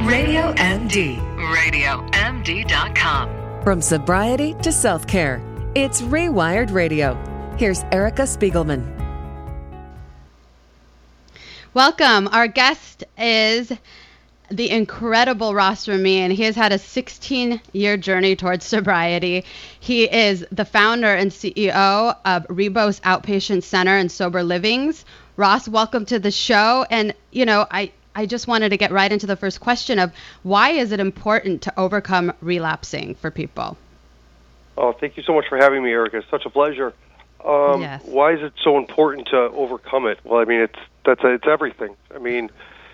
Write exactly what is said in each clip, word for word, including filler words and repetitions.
Radio M D. radio M D dot com. From sobriety to self-care, it's Rewired Radio. Here's Erica Spiegelman. Welcome. Our guest is the incredible Ross Ramin. He has had a sixteen-year journey towards sobriety. He is the founder and C E O of Rebos Outpatient Center and Sober Livings. Ross, welcome to the show. And, you know, I, I just wanted to get right into the first question of why is it important to overcome relapsing for people? Oh, thank you so much for having me, Erica. It's such a pleasure. Um, yes. Why is it so important to overcome it? Well, I mean, it's that's it's everything. I mean,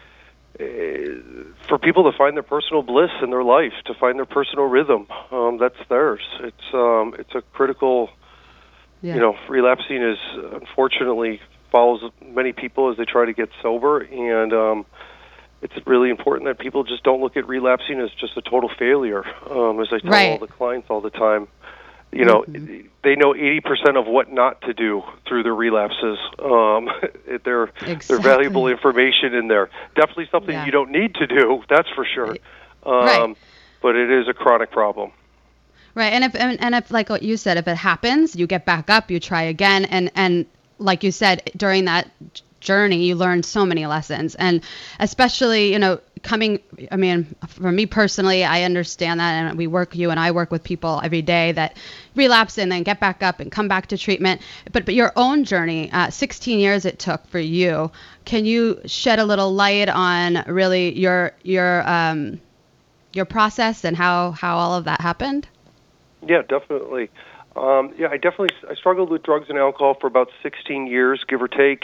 for people to find their personal bliss in their life, to find their personal rhythm, um, that's theirs. It's um, it's a critical. Yeah. You know, relapsing is unfortunately follows many people as they try to get sober, and um, it's really important that people just don't look at relapsing as just a total failure. Um, as I tell right. all the clients all the time, you know, mm-hmm. they know eighty percent of what not to do through their relapses. Um, they're, exactly. they're valuable information in there. Definitely something yeah. you don't need to do, that's for sure. Um, right. But it is a chronic problem. Right, and if and, and if like what you said, if it happens, you get back up, you try again, and and like you said, during that journey, you learn so many lessons, and especially, you know, coming, I mean, for me personally, I understand that, and we work, you and I work with people every day that relapse and then get back up and come back to treatment. But but your own journey, uh, sixteen years it took for you. Can you shed a little light on really your your um your process and how how all of that happened? Yeah, definitely. Um, yeah, I definitely I struggled with drugs and alcohol for about sixteen years, give or take,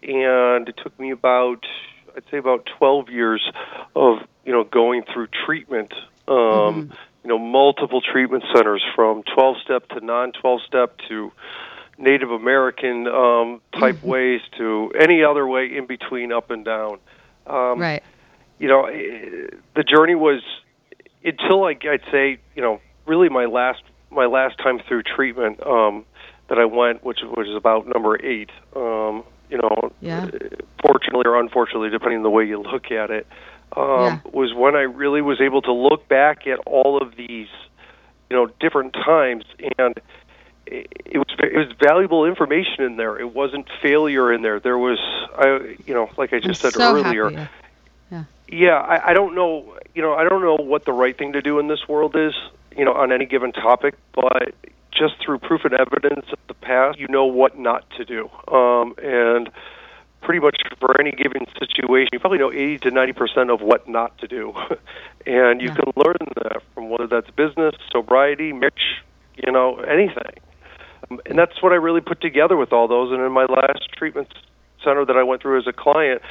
and it took me about I'd say about twelve years of you know going through treatment. Um, mm-hmm. You know, multiple treatment centers from twelve-step to non-twelve-step to Native American um, type mm-hmm. ways to any other way in between, up and down. Um, right. You know, the journey was until I, I'd say you know really my last. my last time through treatment um, that I went, which was about number eight, um, you know, yeah. fortunately or unfortunately, depending on the way you look at it, um, yeah. was when I really was able to look back at all of these, you know, different times, and it, it was it was valuable information in there. It wasn't failure in there. There was, I, you know, like I just I'm said so earlier. Happy. Yeah. Yeah, I, I don't know, you know, I don't know what the right thing to do in this world is. You know, on any given topic, but just through proof and evidence of the past, you know what not to do. Um, and pretty much for any given situation, you probably know eighty to ninety percent of what not to do. And you yeah. can learn that from whether that's business, sobriety, marriage, you know, anything. Um, and that's what I really put together with all those. And in my last treatment center that I went through as a client,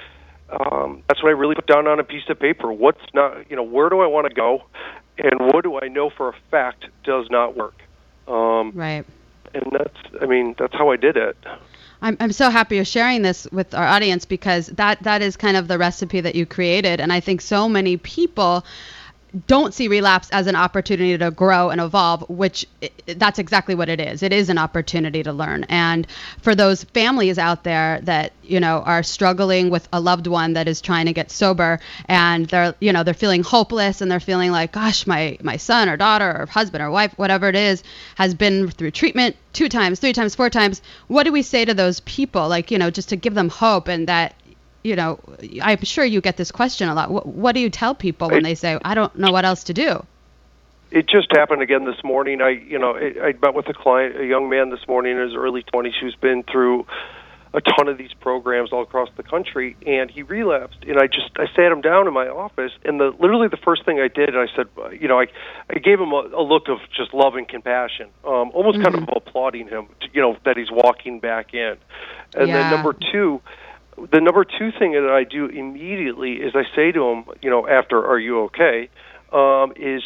um, that's what I really put down on a piece of paper. What's not, you know, where do I want to go? And what do I know for a fact does not work? Um, right. And that's, I mean, that's how I did it. I'm I'm so happy you're sharing this with our audience because that, that is kind of the recipe that you created. And I think so many people don't see relapse as an opportunity to grow and evolve, which that's exactly what it is. It is an opportunity to learn. And for those families out there that, you know, are struggling with a loved one that is trying to get sober and they're, you know, they're feeling hopeless and they're feeling like, gosh, my, my son or daughter or husband or wife, whatever it is, has been through treatment two times, three times, four times. What do we say to those people? Like, you know, just to give them hope and that, you know, I'm sure you get this question a lot. What, what do you tell people when it, they say, I don't know what else to do? It just happened again this morning. I, you know, I, I met with a client, a young man this morning in his early twenties who's been through a ton of these programs all across the country, and he relapsed. And I just, I sat him down in my office, and the literally the first thing I did, I said, you know, I, I gave him a, a look of just love and compassion, um, almost mm-hmm. kind of applauding him, to, you know, that he's walking back in. And yeah. then number two, the number two thing that I do immediately is I say to him, you know, after, are you okay, um, is,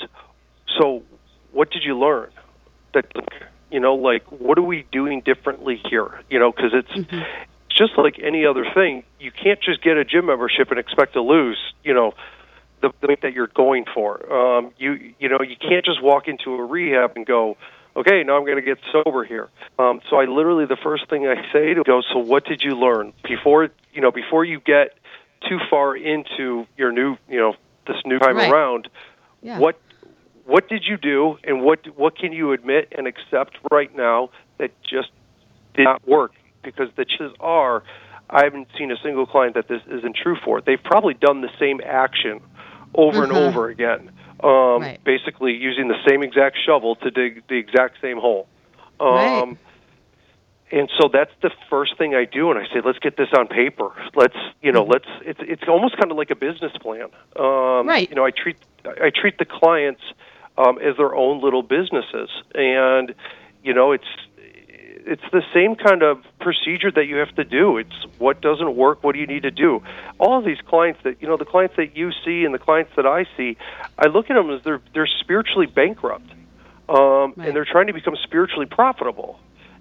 so what did you learn? That, you know, like, what are we doing differently here? You know, because it's, mm-hmm. it's just like any other thing. You can't just get a gym membership and expect to lose, you know, the, the weight that you're going for. Um, you, you know, you can't just walk into a rehab and go, okay, now I'm going to get sober here. Um, so I literally, the first thing I say to go, so what did you learn before, you know, before you get too far into your new, you know, this new time right. around. Yeah. What what did you do, and what what can you admit and accept right now that just did not work? Because the chances are, I haven't seen a single client that this isn't true for. They've probably done the same action over uh-huh. and over again, um, right. basically using the same exact shovel to dig the exact same hole. Um, right. And so that's the first thing I do, and I say, let's get this on paper. Let's, you know, mm-hmm. let's. It's it's almost kind of like a business plan. Um, right. You know, I treat I treat the clients um, as their own little businesses, and you know, it's it's the same kind of procedure that you have to do. It's what doesn't work, what do you need to do. All of these clients that you know, the clients that you see and the clients that I see, I look at them as they're they're spiritually bankrupt, um, right. and they're trying to become spiritually profitable.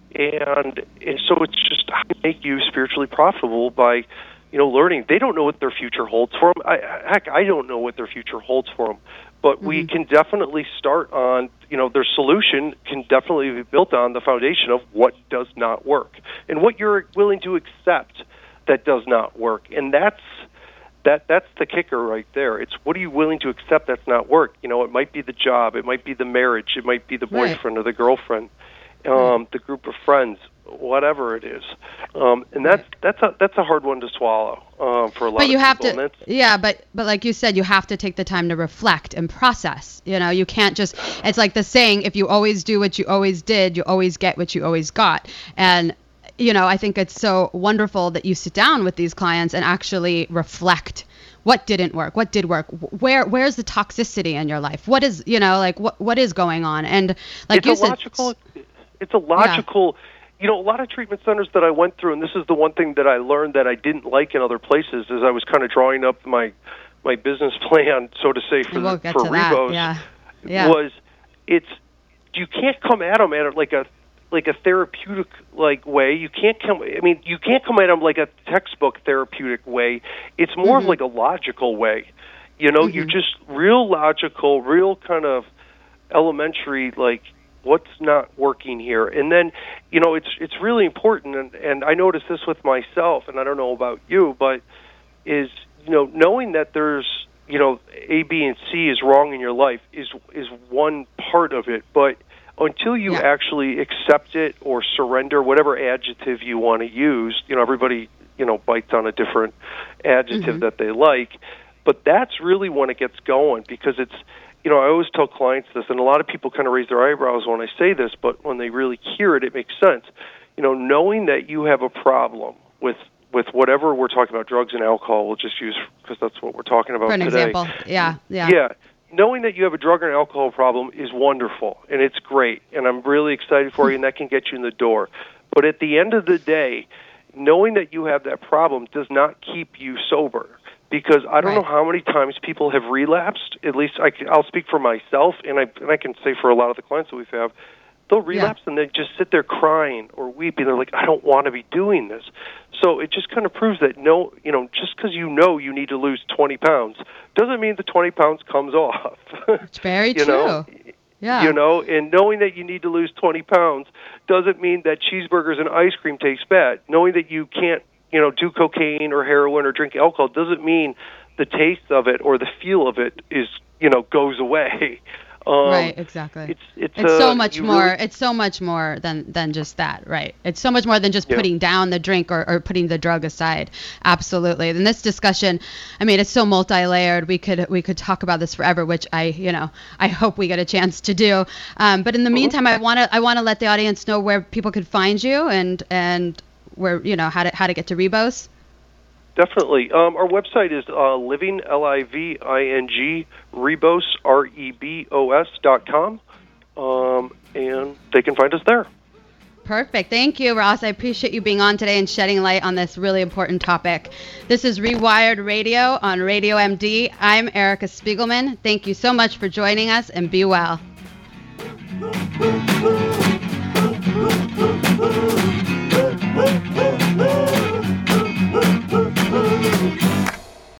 And, and so it's just how to make you spiritually profitable by, you know, learning. They don't know what their future holds for them. I, heck, I don't know what their future holds for them. But mm-hmm. we can definitely start on, you know, their solution can definitely be built on the foundation of what does not work and what you're willing to accept that does not work. And that's that that's the kicker right there. It's what are you willing to accept that's not work? You know, it might be the job, it might be the marriage, it might be the boyfriend right. or the girlfriend. Um, the group of friends, whatever it is, um, and that's that's a that's a hard one to swallow um, for a lot. But you of have people. to, yeah. But but like you said, you have to take the time to reflect and process. You know, you can't just. It's like the saying: if you always do what you always did, you always get what you always got. And you know, I think it's so wonderful that you sit down with these clients and actually reflect. What didn't work? What did work? Where where's the toxicity in your life? What is you know like what what is going on? And like it's you a said. Logical, It's a logical, yeah. you know, a lot of treatment centers that I went through, and this is the one thing that I learned that I didn't like in other places, as I was kind of drawing up my my business plan, so to say, for we'll the, for Rebos, yeah. Yeah. was it's you can't come at them at like a like a therapeutic like way. You can't come. I mean, you can't come at them like a textbook therapeutic way. It's more mm-hmm. of like a logical way. You know, mm-hmm. you're just real logical, real kind of elementary, like. What's not working here? And then, you know, it's it's really important, and, and I noticed this with myself, and I don't know about you, but is, you know, knowing that there's, you know, A, B, and C is wrong in your life is is one part of it, but until you yeah. actually accept it or surrender, whatever adjective you want to use, you know, everybody, you know, bites on a different adjective mm-hmm. that they like, but that's really when it gets going, because it's, you know, I always tell clients this, and a lot of people kind of raise their eyebrows when I say this, but when they really hear it, it makes sense. You know, knowing that you have a problem with with whatever we're talking about, drugs and alcohol, we'll just use because that's what we're talking about today. For an example, yeah, yeah. Yeah, knowing that you have a drug and alcohol problem is wonderful, and it's great, and I'm really excited for you, and that can get you in the door. But at the end of the day, knowing that you have that problem does not keep you sober. Because I don't right. know how many times people have relapsed. At least I, I'll speak for myself, and I and I can say for a lot of the clients that we've had, they'll relapse yeah. and they just sit there crying or weeping. They're like, I don't want to be doing this. So it just kind of proves that no, you know, just because you know you need to lose twenty pounds doesn't mean the twenty pounds comes off. It's very you true. Know? Yeah. You know, and knowing that you need to lose twenty pounds doesn't mean that cheeseburgers and ice cream taste bad. Knowing that you can't, you know, do cocaine or heroin or drink alcohol doesn't mean the taste of it or the feel of it is, you know, goes away. Um, right, exactly. It's it's, it's uh, so much more. Really... It's so much more than than just that, right? It's so much more than just yeah. putting down the drink or, or putting the drug aside. Absolutely. And this discussion, I mean, it's so multi-layered. We could we could talk about this forever, which I, you know, I hope we get a chance to do. Um, but in the mm-hmm. meantime, I want to I want to let the audience know where people could find you and and where, you know, how to how to get to Rebos. Definitely. Um, our website is uh, living, L I V I N G, Rebos, R E B O S dot com, um, and they can find us there. Perfect. Thank you, Ross. I appreciate you being on today and shedding light on this really important topic. This is Rewired Radio on Radio M D. I'm Erica Spiegelman. Thank you so much for joining us, and be well.